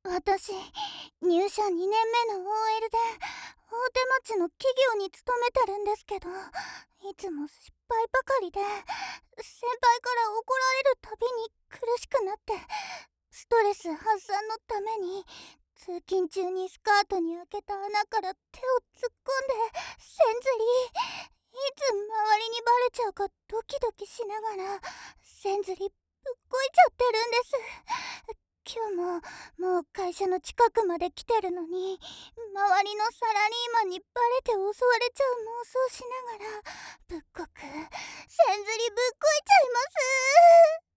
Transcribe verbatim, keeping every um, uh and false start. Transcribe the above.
私、入社にねんめの オーエル で大手町の企業に勤めてるんですけど、いつも失敗ばかりで、先輩から怒られるたびに苦しくなって、ストレス発散のために通勤中にスカートに開けた穴から手を突っ込んで線ずり、いつ周りにバレちゃうかドキドキしながら線ずりぶっこいちゃってるんです。今日ももう会社の近くまで来てるのに、周りのサラリーマンにバレて襲われちゃう妄想しながらぶっこく線ずりぶっこいちゃいます。